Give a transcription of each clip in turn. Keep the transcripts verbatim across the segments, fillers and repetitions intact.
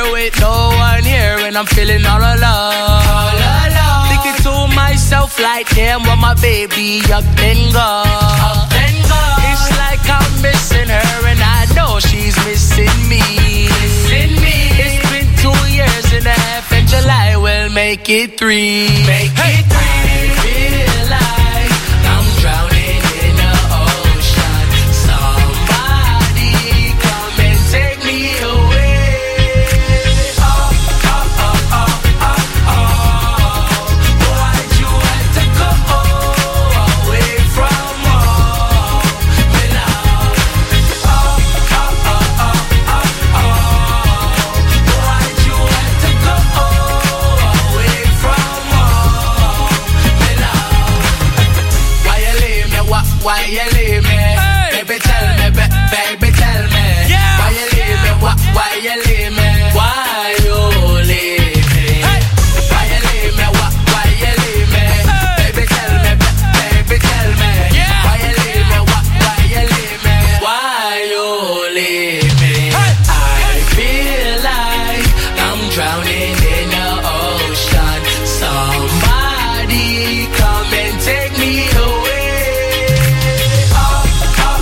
here with no one here, and I'm feeling all alone. All alone. Thinking to myself like, damn, what my baby up and go. Up and go. It's like I'm missing her, and I know she's missing me. Missing me. It's been two years and a half, and July will make it three. Make hey. it three. I feel like I'm drowning in the ocean. Somebody come and take me away. Oh, oh, oh, oh, oh, oh. Why'd you have to go away from home? Oh, oh, oh, oh, oh, oh. Why'd you have to go away from home? Why you leave me? Why, why you leave me? Hey. Baby, tell me, ba- baby, tell me. Yeah. Why you leave me? Why, why you leave me? Why you leave me? Hey. Why you leave me? Why, why you leave me? Hey. Baby, tell me, ba- baby, tell me. Yeah. Why you leave me? Why, why you leave me? Why you leave me? Hey. I feel like I'm drowning in the ocean. Somebody come and take me away. Oh, oh,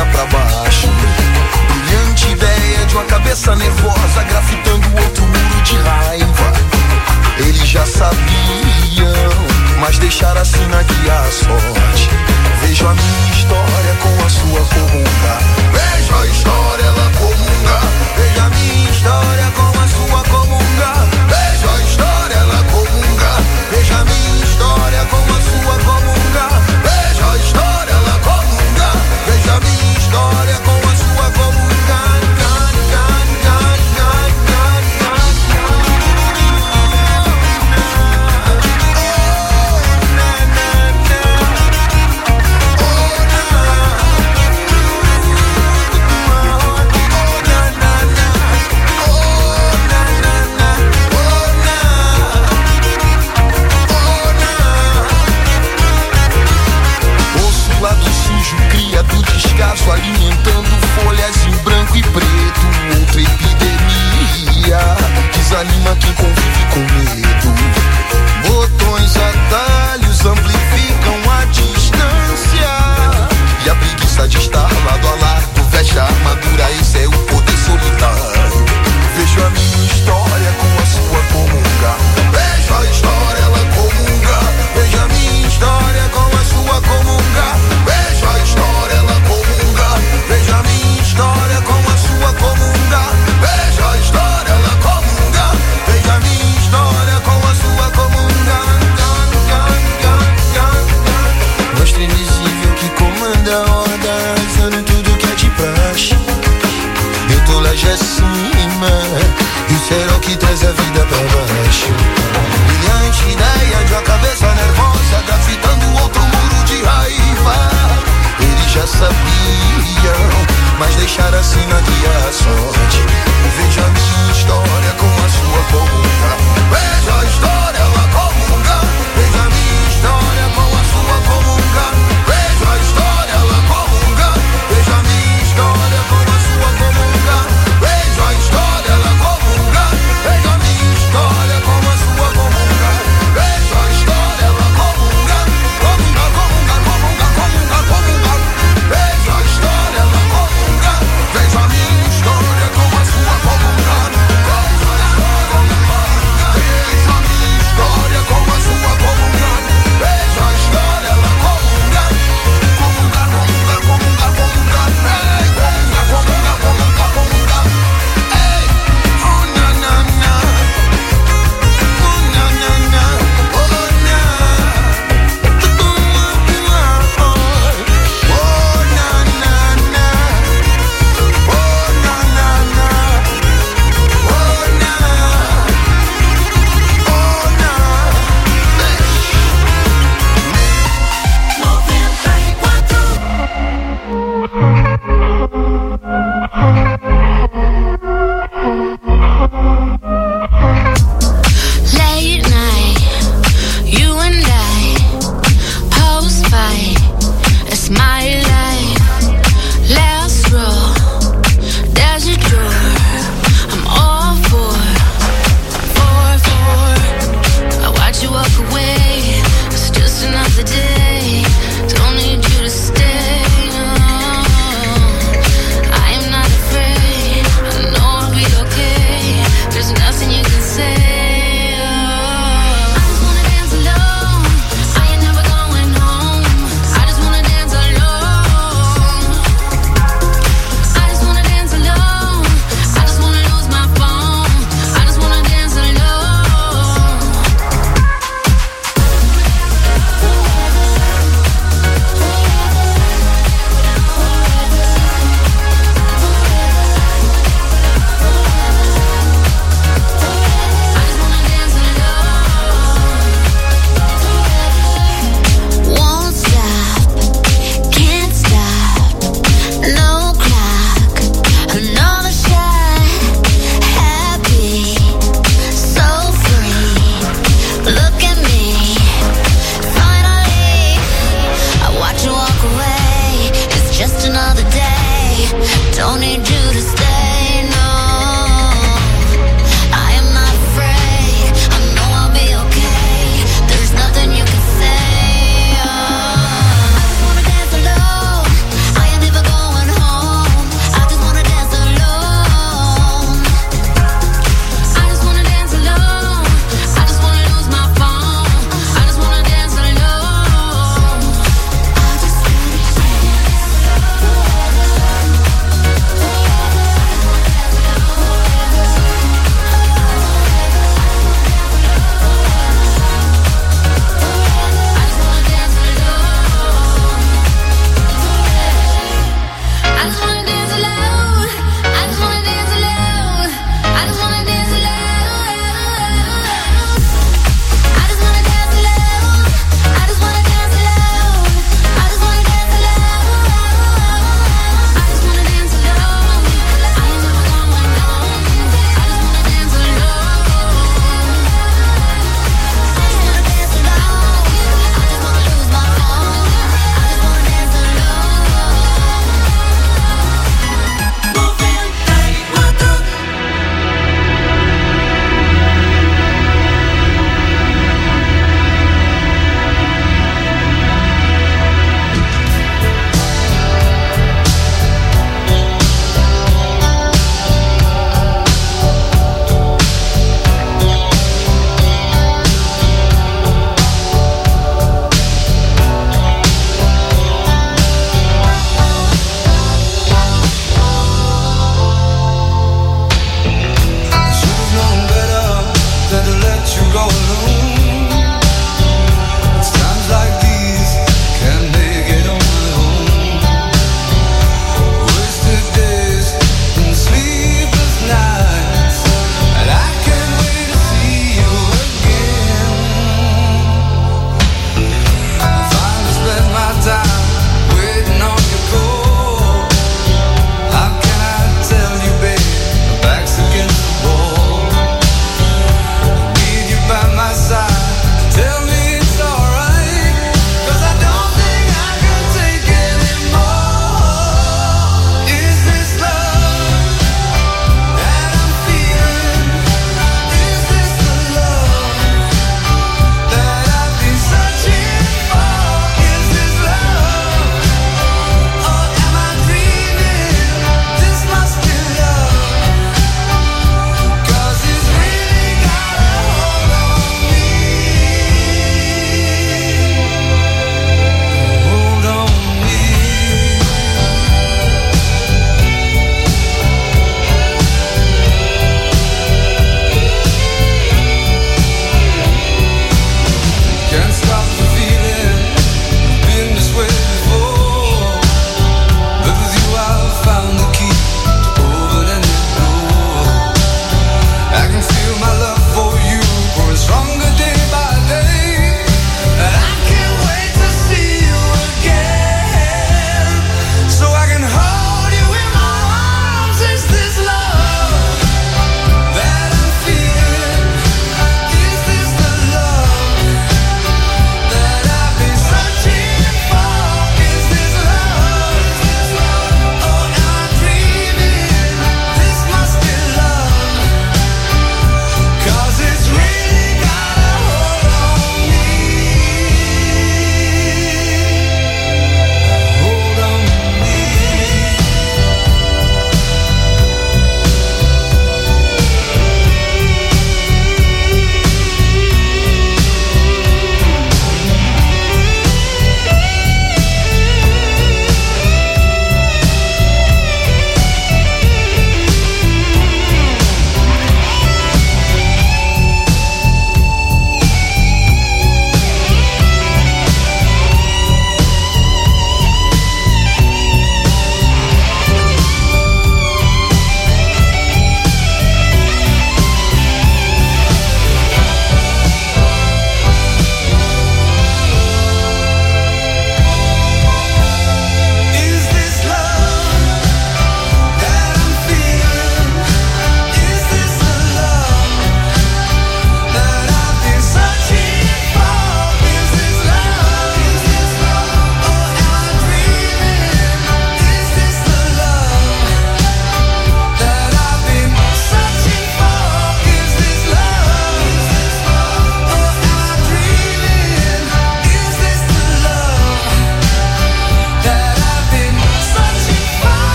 joga pra baixo. Brilhante ideia de uma cabeça nervosa grafitando outro muro de raiva. Eles já sabiam, mas deixaram assim na guia a sorte. Vejo a minha história com a sua comunga. Vejo a história, ela comunga. Vejo a minha história com a sua comunga. Vejo a história, ela comunga. Vejo a minha história com a sua comunga. Vejo a história, ela comunga. Vejo a minha história com a sua comunga.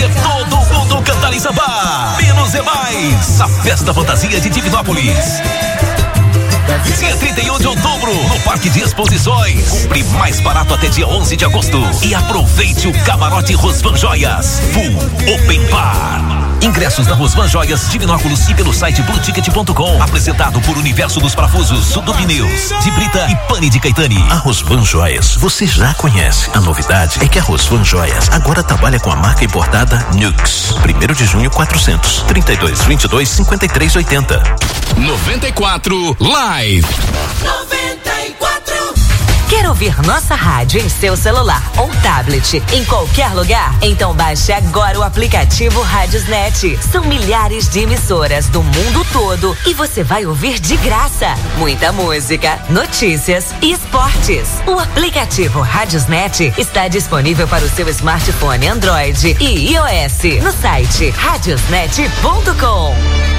todo mundo cantar em samba. Menos é mais. A festa fantasia de Divinópolis. Dia trinta e um de outubro, no Parque de Exposições. Compre mais barato até dia onze de agosto. E aproveite o camarote Rosvan Joias Full Open Bar. Ingressos na Rosvan Joias, Divinópolis e pelo site blue ticket ponto com. Apresentado por Universo dos Parafusos, Sudo Pneus, de Brita e Pane de Caetani. A Rosvan Joias você já conhece. A novidade é que a Rosvan Joias agora trabalha com a marca importada Nux. primeiro de junho quatrocentos, trinta e dois, vinte e dois, cinquenta e três, oitenta. noventa e quatro Live. noventa e quatro. Quer ouvir nossa rádio em seu celular ou tablet em qualquer lugar? Então baixe agora o aplicativo Radiosnet. São milhares de emissoras do mundo todo e você vai ouvir de graça muita música, notícias e esportes. O aplicativo Radiosnet está disponível para o seu smartphone Android e iOS no site radiosnet ponto com.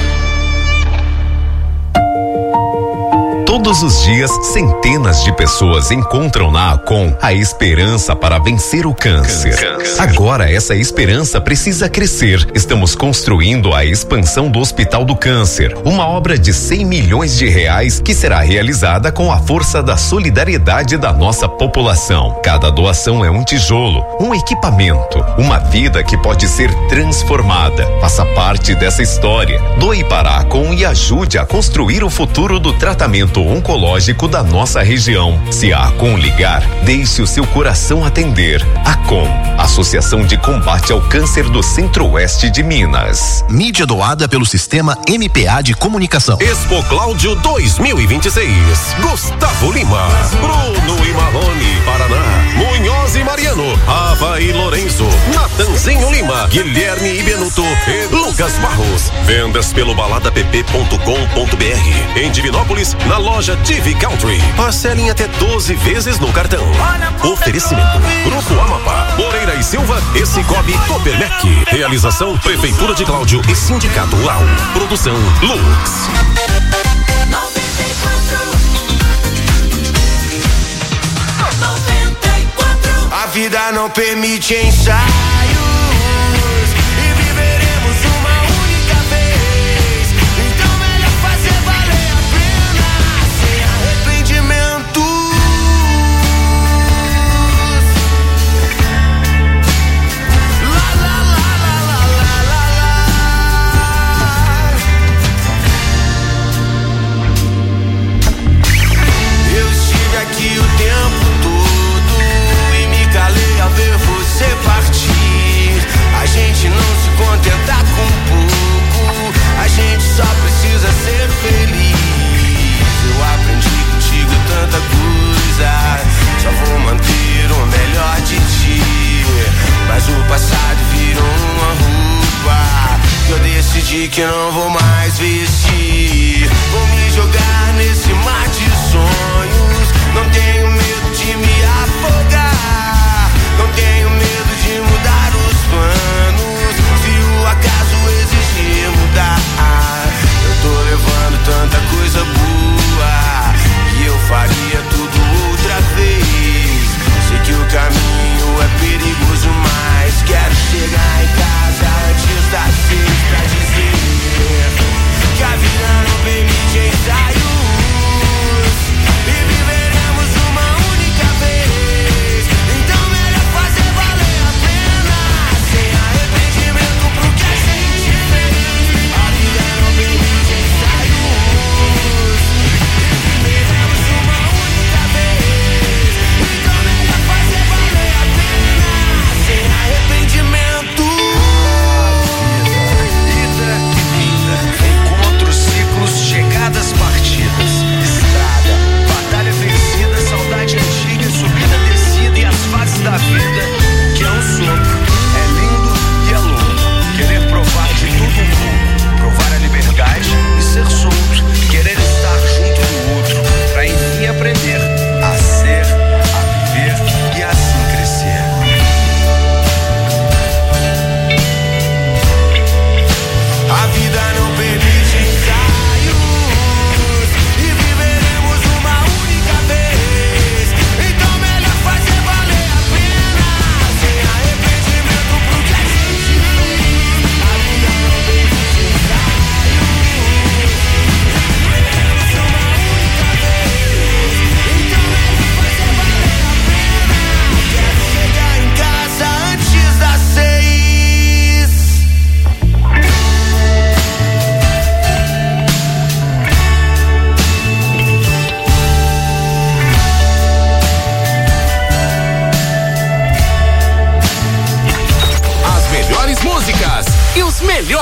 Todos os dias, centenas de pessoas encontram na Acom a esperança para vencer o câncer. câncer. Agora, essa esperança precisa crescer. Estamos construindo a expansão do Hospital do Câncer, uma obra de cem milhões de reais que será realizada com a força da solidariedade da nossa população. Cada doação é um tijolo, um equipamento, uma vida que pode ser transformada. Faça parte dessa história. Doe para a Acom e ajude a construir o futuro do tratamento oncológico da nossa região. Se a Acom ligar, deixe o seu coração atender. Acom, Associação de Combate ao Câncer do Centro-Oeste de Minas. Mídia doada pelo Sistema M P A de Comunicação. Expo Cláudio dois mil e vinte e seis. Gustavo Lima, Bruno e Marrone, Paraná, Munhoz e Mariano, Ava e Lourenço, Natanzinho Lima, Guilherme e Benuto e Lucas Barros. Vendas pelo balada p p ponto com ponto b r. Em Divinópolis, na loja T V Country. Parcelem até doze vezes no cartão. Oferecimento: Grupo Amapá, Moreira e Silva e Cicobi Copermec. Realização: Prefeitura de Cláudio e Sindicato Rural. Produção: Lux. A vida não permite ensaios e viveremos uma única vez. Então melhor fazer valer a pena sem arrependimentos. La la la la la la la. Eu estive aqui o tempo todo e me calei ao ver você partir. A gente não se contenta com pouco, a gente só precisa ser feliz. Eu aprendi contigo tanta coisa, só vou manter o melhor de ti. Mas o passado virou uma roupa que eu decidi que não vou mais vestir. Vou me jogar nesse mar de sonhos, não tenho medo de me afogar, não tenho medo de mudar os planos, se o acaso exigir mudar. Eu tô levando tanta coisa boa que eu faria tudo outra vez. Sei que o caminho é perigoso, mas quero chegar em casa antes das seis pra dizer que a vida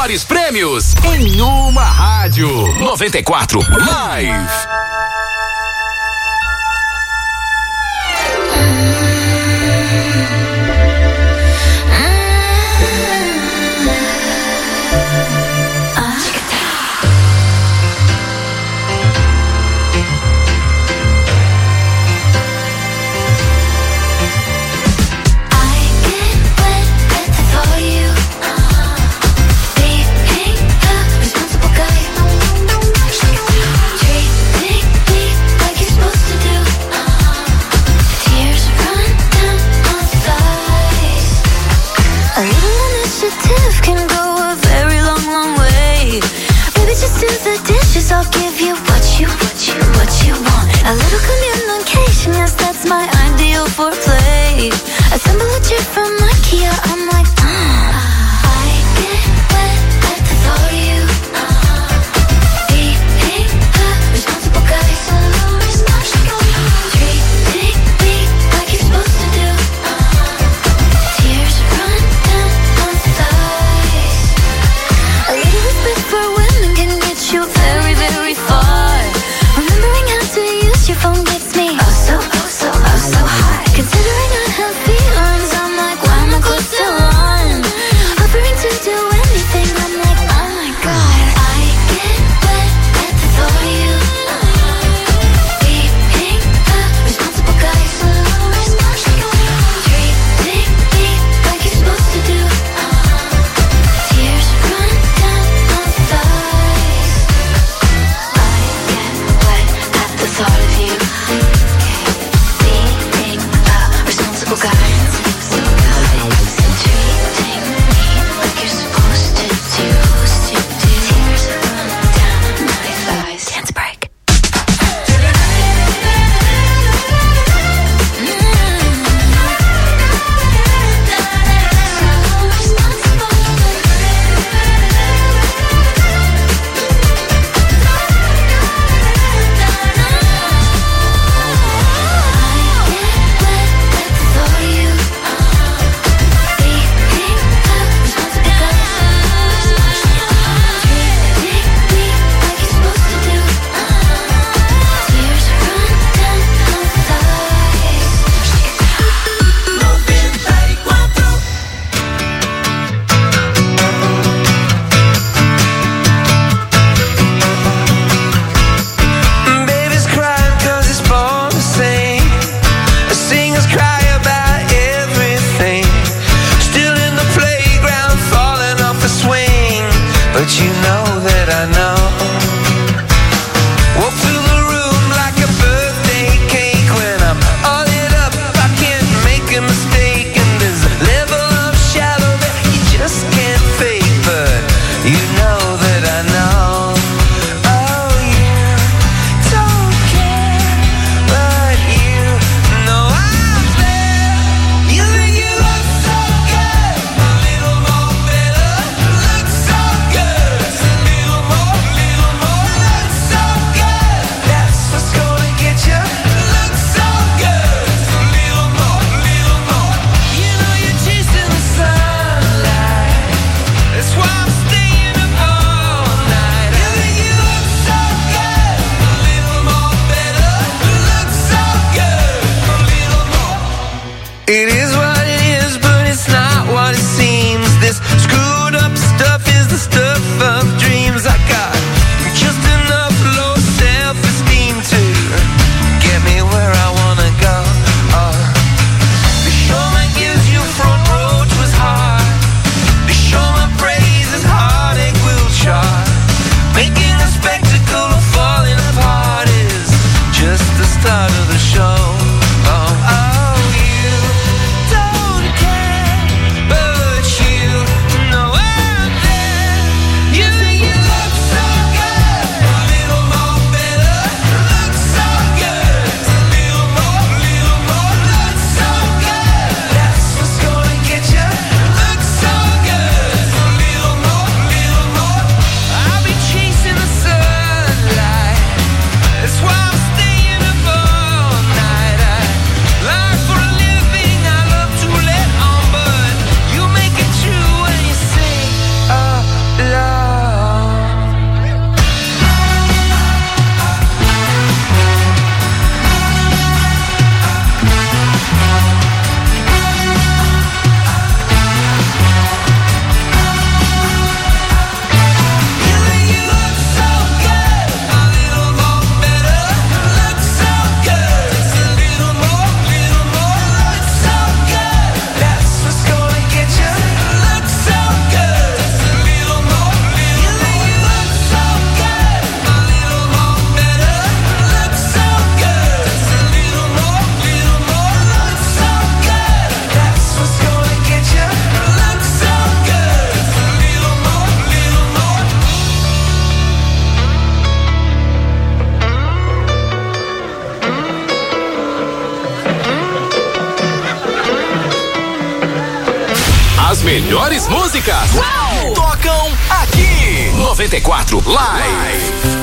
maiores prêmios em uma rádio. noventa e quatro Live. I'll give you what you, what you, what you want. A little communication, yes, that's my ideal foreplay. Assemble a chair from IKEA, I'm like, uh. I get wet at the thought of you. Uh. Being a responsible guy, so responsible. Treating me like you're supposed to do. Uh. Tears run down my thighs. A little respect for women can get you very, very far. Remembering how to use your phone gets me oh so, oh so, oh so high. Considering I have feelings, I'm like, melhores músicas Uau! Tocam aqui. noventa e quatro Live.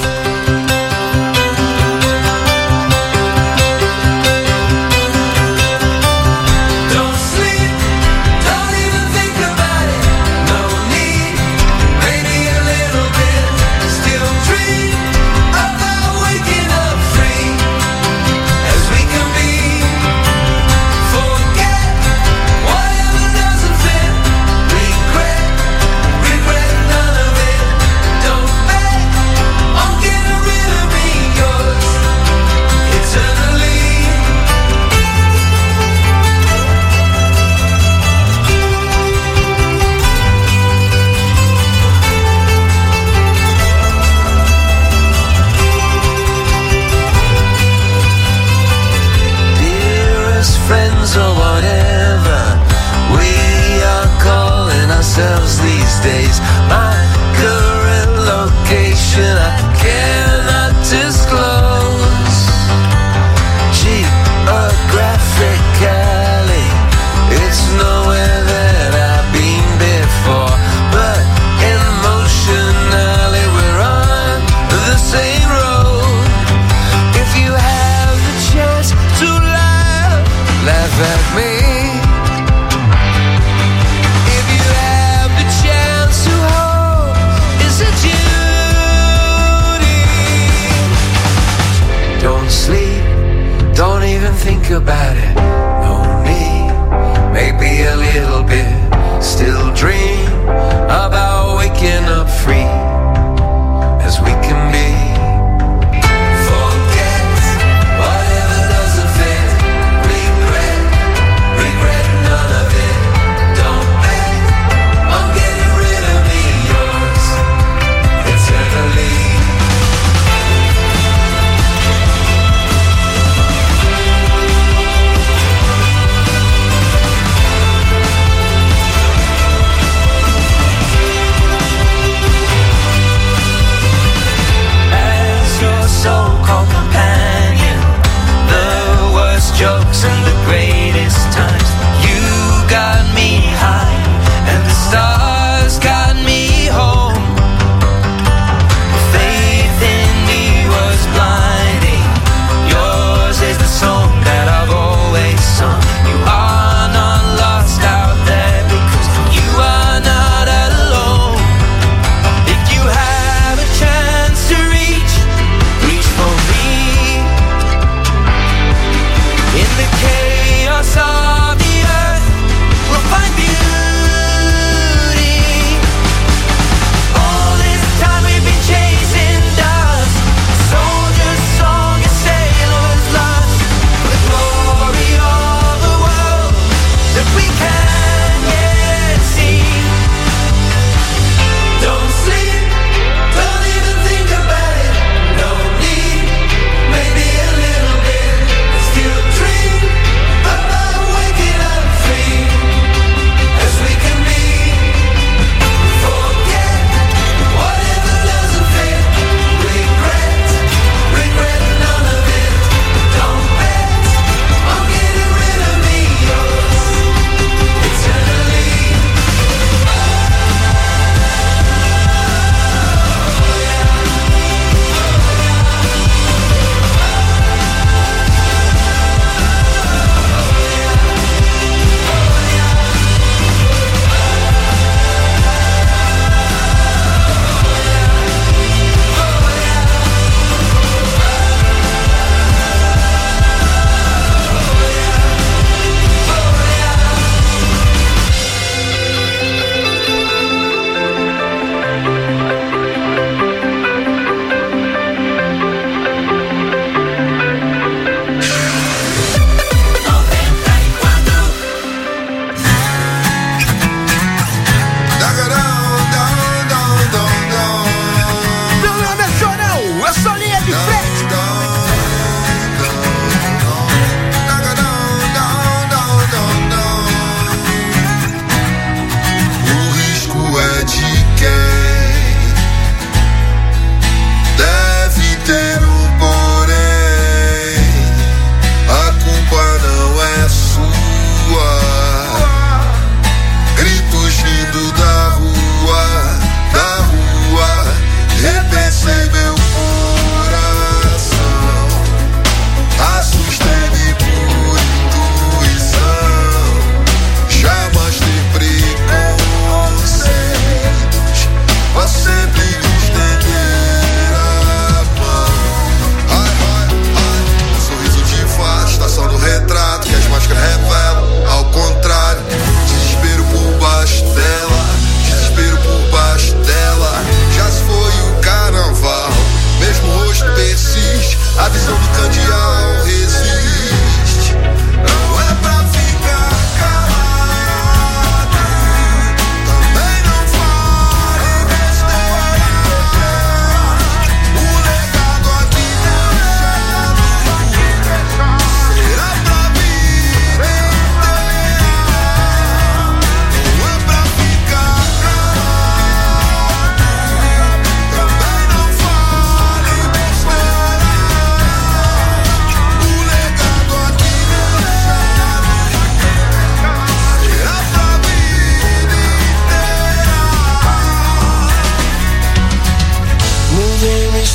Or whatever we are calling ourselves these days. My current location I cannot disclose. Geographically, it's nowhere that I've been before, but emotionally we're on the same road. If you have the chance to laugh, laugh at me. If you have the chance to hold, is it duty? Don't sleep, don't even think about it. No need, maybe a little bit. Still dream about waking up free as we can be.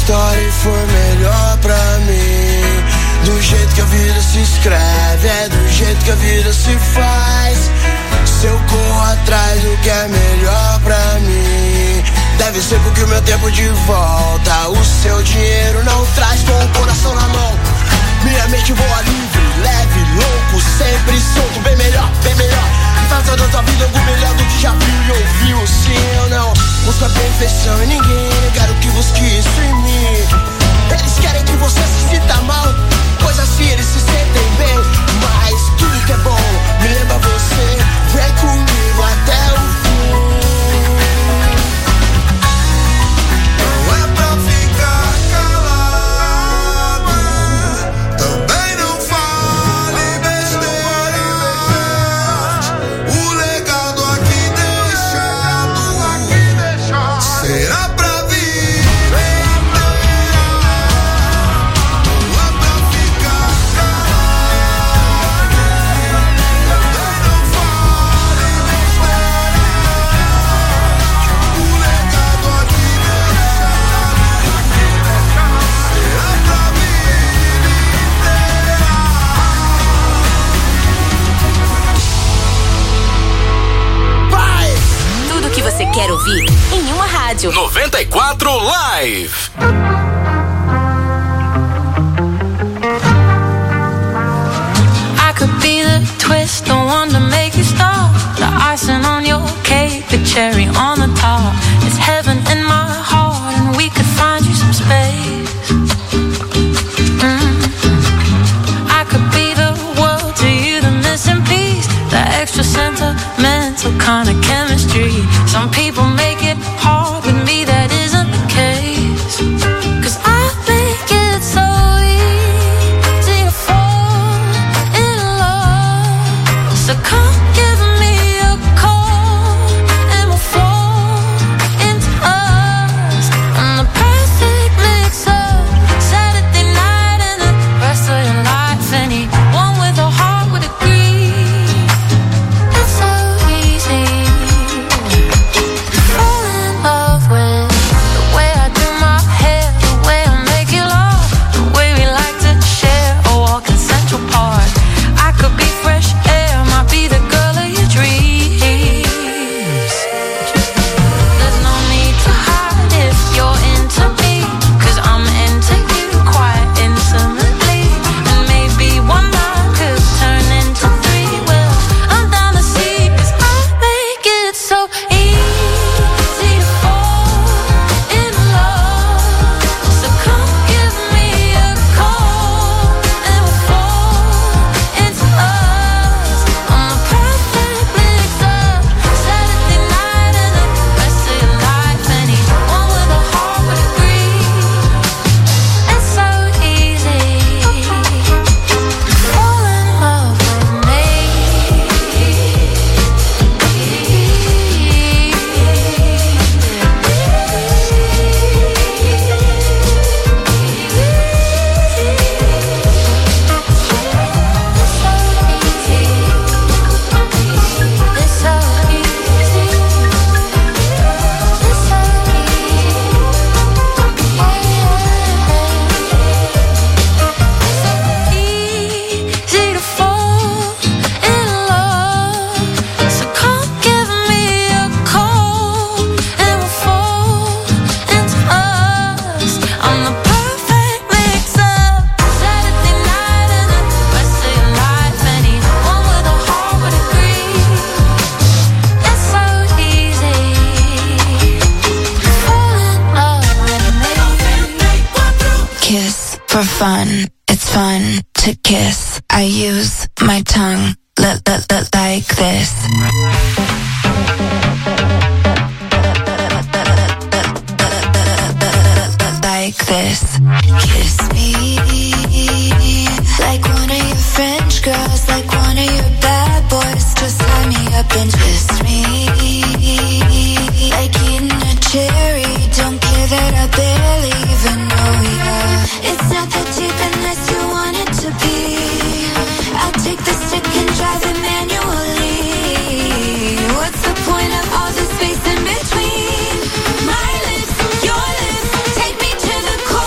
história e for melhor pra mim. Do jeito que a vida se escreve, é do jeito que a vida se faz. Se eu corro atrás do que é melhor pra mim, deve ser porque o meu tempo de volta o seu dinheiro não traz. Com o coração na mão, minha mente voa livre, leve, louco, sempre solto. Bem melhor, bem melhor, faça da tua vida algo melhor do que já viu e ouviu. Sim, eu não busco a perfeição em ninguém, quero que busque isso em mim. Eles querem que você se sinta mal, pois assim eles se sentem bem. Mas tudo que é bom me lembra você, vem comigo até o fim. Não é pra ficar calado, também não fale besteira. O legado aqui deixado será pra você quer ouvir em uma rádio. noventa e quatro Live. I could be the twist, the one to make you stop, the icing on your cake, the cherry on the top. It's heaven in my heart, and we could find you some space. Mm. I could be the world to you, the missing piece, the extra sentimental kind of chemistry. Some people make it hard, with me that isn't the case. Cause I make it so easy to fall in love. So come give me a call and we'll fall into us. I'm the perfect mix up, Saturday night and the rest of your life. Anyone with a heart would agree. It's so easy. Fall in love with the way I do my hair, the way I make you laugh, the way we like to share a walk in Central Park. I could be fresh air, might be the girl of your dreams. There's no need to hide if you're into me, cause I'm into you quite intimately. And maybe one night could turn into three. Well, I'm down to see, cause I make it so easy to fall in love. So come give me a call and we'll fall into us. I'm the perfect mix up, Saturday night and the rest of your life. Anyone with a heart would agree. It's so easy to fall in love with me. It's so easy. It's so easy to fall in love. So come give me a call and we'll fall into us. I'm the perfect mix up, Saturday night and the rest of your life. Anyone with a heart would agree. It's so easy to fall in love with me. Kiss for fun. It's fun to kiss. I use my tongue li- li- li- like this. Like this. Kiss me like one of your French girls, like one of your bad boys. Just tie me up and twist me like eating a cherry. Don't care that I barely even know ya. It's not that deep unless you want it to be. I'll take the stick and drive it manually. What's the point of all the space in between? My lips, your lips, take me to the core.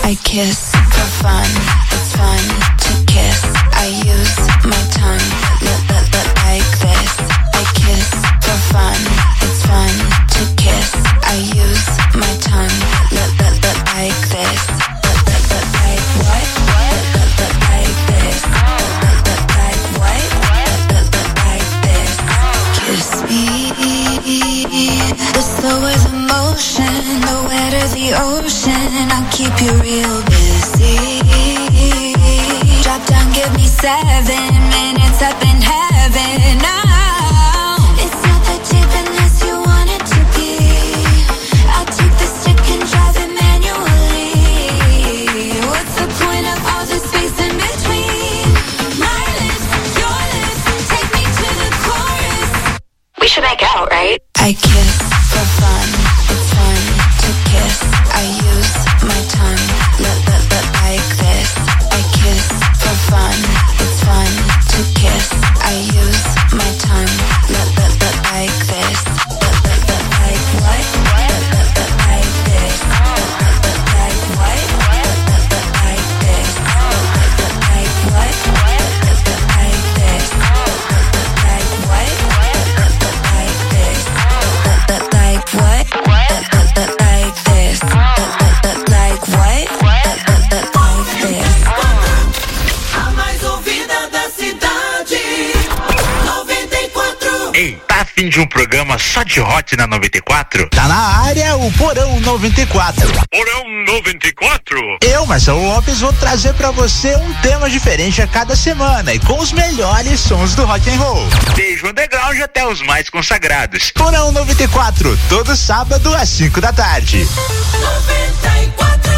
I kiss for fun. It's fun to kiss. I use my tongue l- l- l- like this. I kiss for fun. It's fun to kiss. I use my tongue l- l- l- like this. L- l- l- like what? L- l- l- like this. L- l- l- like what? L- l- l- like this. Kiss me. The slower the motion, the wetter the ocean. I'll keep you real busy. Drop down, give me seven minutes up in heaven. Oh, it's not that deep unless you want it to be. I'll take the stick and drive it manually. What's the point of all the space in between? My lips, your lips, take me to the chorus. We should make out, right? I kiss for fun. It's fun to kiss. I use my tongue l- l- l- like this. I kiss for fun. It's fun to kiss. I use my tongue l- l- l- like this. L- l- l- like what? L- l- l- like this. L- l- l- like what? L- l- l- like this. L- l- l- like what? L- l- l- like this. L- l- l- like what? L- l- l- like this. L- l- l- like what? L- l- l- like this. L- l- l- like what? L- l- l- like this. A mais ouvida da cidade. noventa e quatro. Ei, tá a fim de um programa só de hot na noventa e quatro? Tá na área o Porão noventa e quatro. Porão noventa e quatro? Eu, Marcelo Lopes, vou trazer pra você um tema diferente a cada semana e com os melhores sons do rock and roll. Desde o underground até os mais consagrados. Porão noventa e quatro, todo sábado às cinco da tarde. noventa e quatro.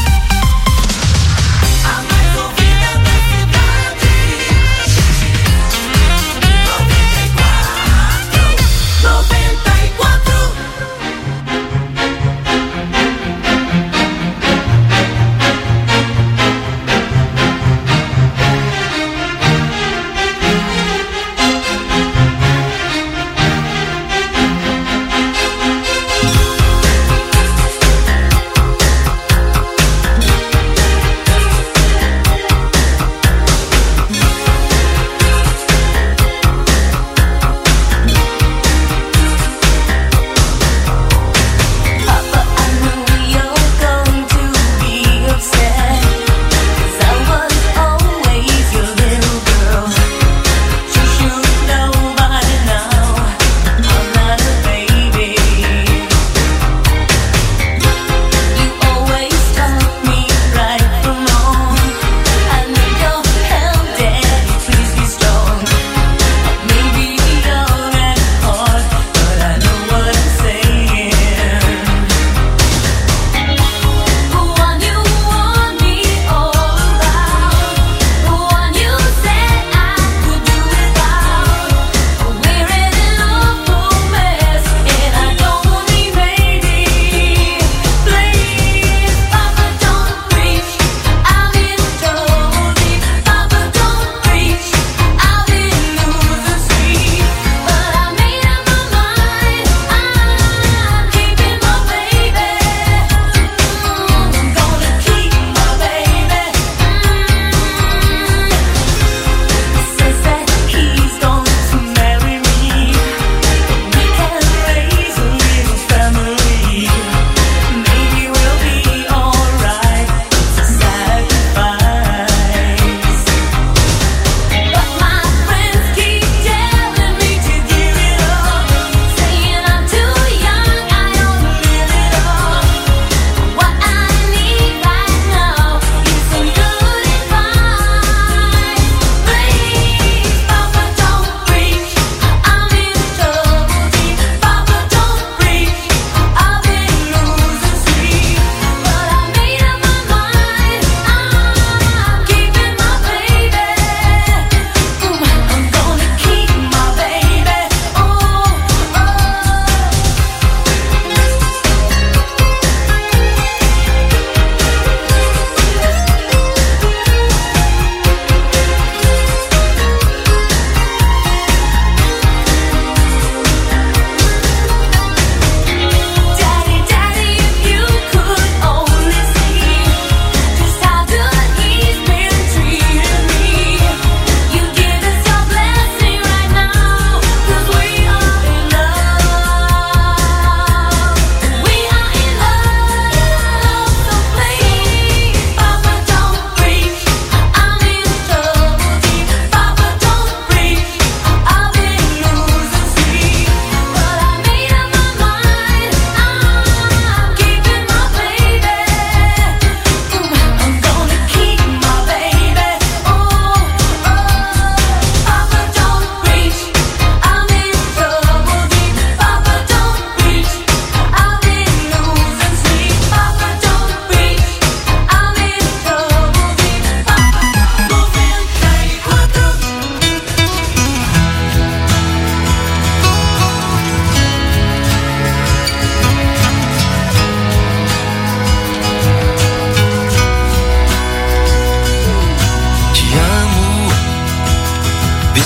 A mais ouvida da cidade. noventa e quatro. noventa e quatro.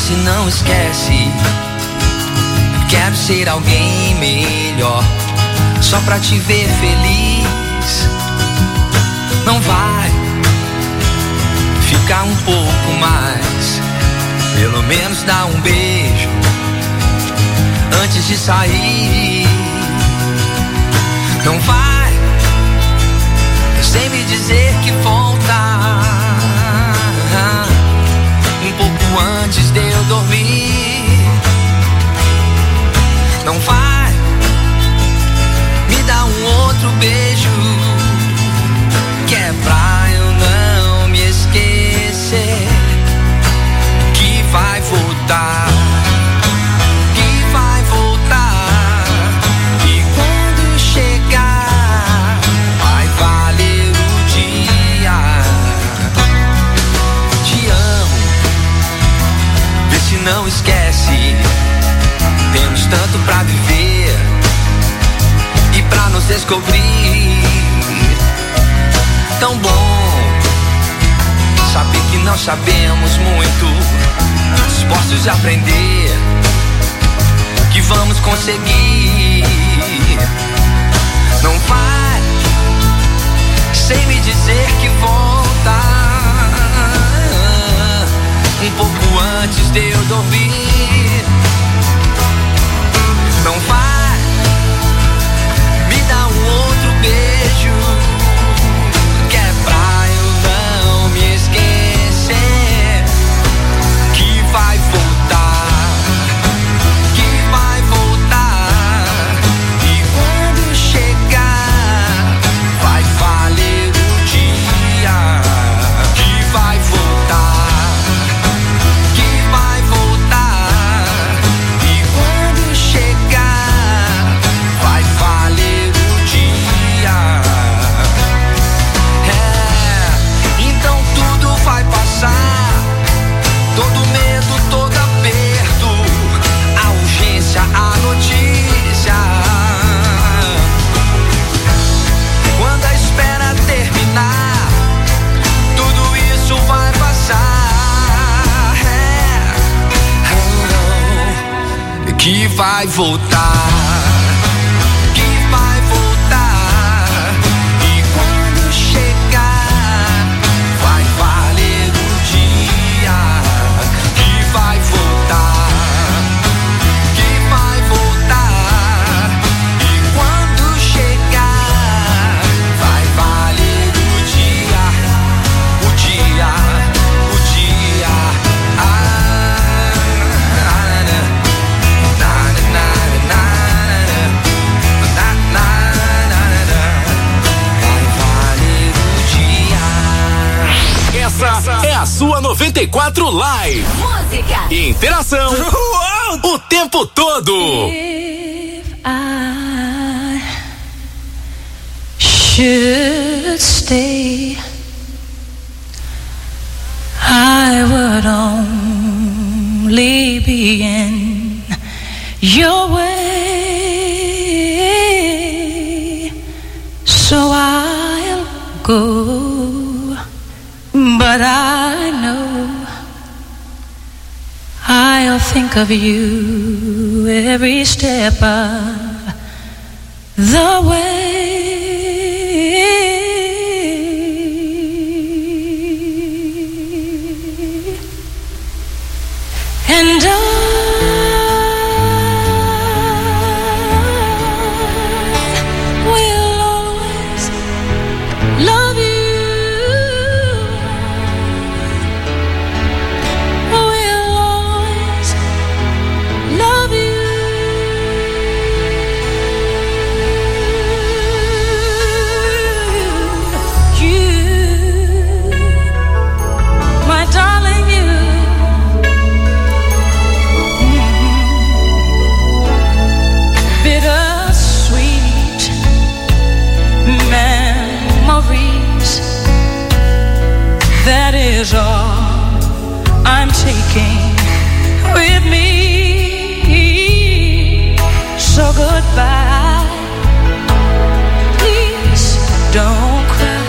se não esquece. Quero ser alguém melhor, só pra te ver feliz. Não vai ficar um pouco mais, pelo menos dá um beijo antes de sair. Não vai sem me dizer que volta, um pouco antes de eu dormir. Não vai me dar um outro beijo, que é pra eu não me esquecer. Que vai voltar, que vai voltar. E quando chegar, vai valer o dia. Te amo, vê se não esquece. Temos tanto pra viver e pra nos descobrir. Tão bom saber que não sabemos muito, dispostos a aprender, que vamos conseguir. Não vai sem me dizer que volta, um pouco antes de eu dormir. Não vai me dar um outro beijo, que é pra eu não me esquecer. Que vai voltar, que vai voltar. E quando chegar, vai valer o dia. Que vai voltar, que vai voltar. E quando chegar, vai valer o dia. É, então tudo vai passar, todo medo, todo aperto, a urgência, a notícia. Quando a espera terminar, tudo isso vai passar. É, oh, oh, que vai voltar, que vai voltar. E quando chegar, vai valer o dia. Que vai voltar, que vai voltar. E quando chegar, vai valer o dia. O dia, o dia. Ah, na, na, na, na, na, na, na, na, na. Vai valer o dia. Essa é a sua noventa e quatro Live. Música, Interação o tempo todo. If I should stay, I would only be in your way. So I'll go, but I know I'll think of you every step of the way. And I will always love you. Will always love you. You, my darling, you. Bittersweet memories, that is all I'm taking with me. So goodbye, please don't cry.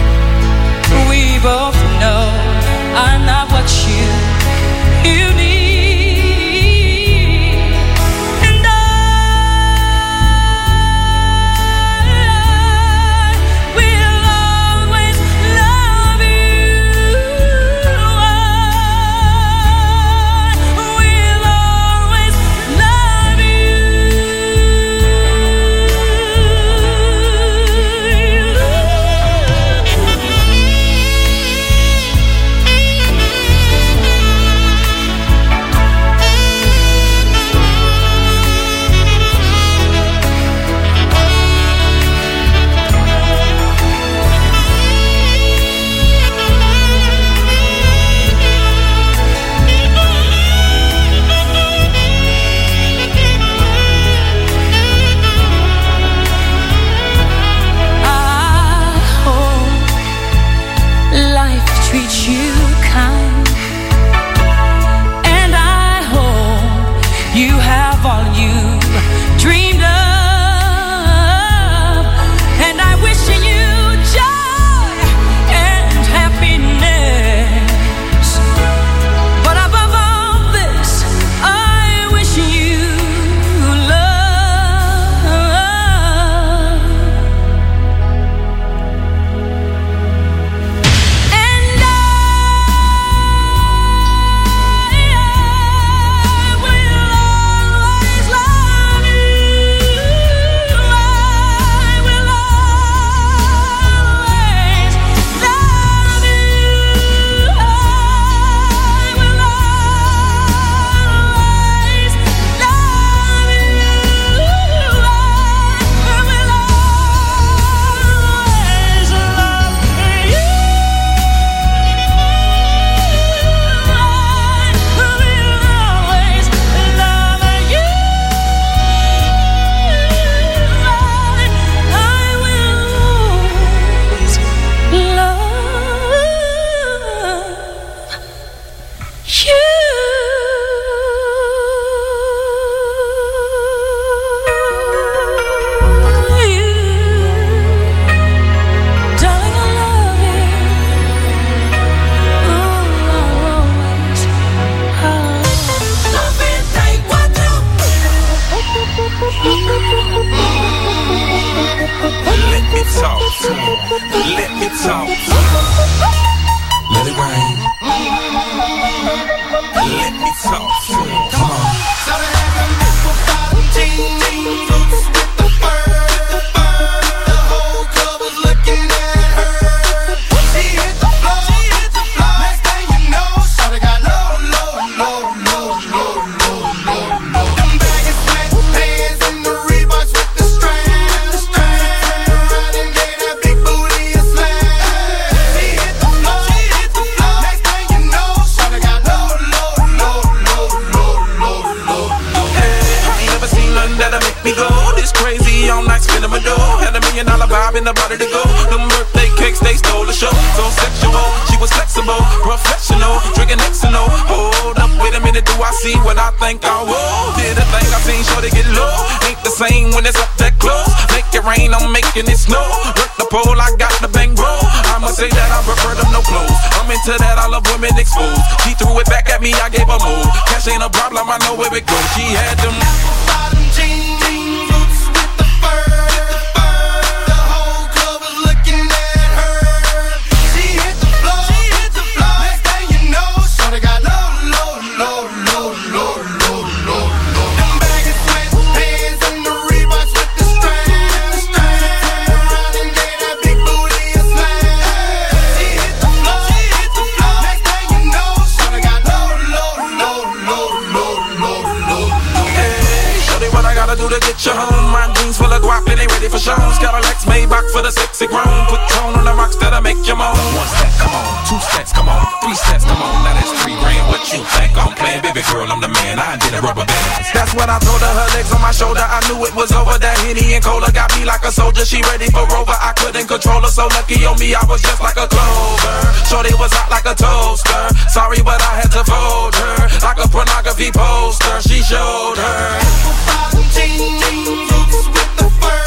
We both know I'm not what you, you need. me talk. Let it rain. Let me talk. Come on. Started having nipple bottom jeans, boots with the fur. The whole club was looking at her. She hit the floor. Next thing you know, shawty got low, low, low, low, low, low, low, low. Them baggy sweatpants and the Reeboks with the strands. Turned around and gave that big booty a slam. She hit the floor. Next thing you know, shawty got low, low, low, low, low, low, low. Hey, I ain't never seen nothing that'll make me go this crazy all night spinning my dough. Had a million dollar vibe in the body to go. Them birthday cakes, they stole the show. So sexual, she was flexible, professional, drinking X and O. Hold up, wait a minute, do I see what I think I will? Did a thing I seen, sure they get low. Ain't the same when it's up that close. Make it rain, I'm making it snow. Work the pole, I got the bang roll. I'ma say that I prefer them no clothes. I'm into that, I love women exposed. She threw it back at me, I gave her move. Cash ain't a problem, I know where it goes. She had them bottom jeans, boots with the fur. The whole club was looking at her. She hit the floor. Next thing you know, shawty got low, low, low, low, low, low, low, low. Them baggy sweatpants and the Reeboks with the strands. Turned around and gave that big booty a slam. She hit the floor. Next thing you know, shawty got low, low, low, low, low, low, low. Hey, shawty, what I gotta do to get you home? My jeans full of guap and they ready for shows. Got a Lex Maybach for the sexy grown. Put tone on the rocks that'll make you moan. One step, come on. Two steps, come on. Three steps, come on. Now that's three grand. What you think I'm playing? Baby girl, I'm the man. I did a rubber band. That's what I told her. Her legs on my shoulder. I knew it was over. That Henny and Cola got me like a soldier. She ready for Rover. I couldn't control her. So lucky on me, I was just like a clover. Shorty was hot like a toaster. Sorry, but I had to fold her like a pornography poster. She showed her bottom jeans, boots with the fur.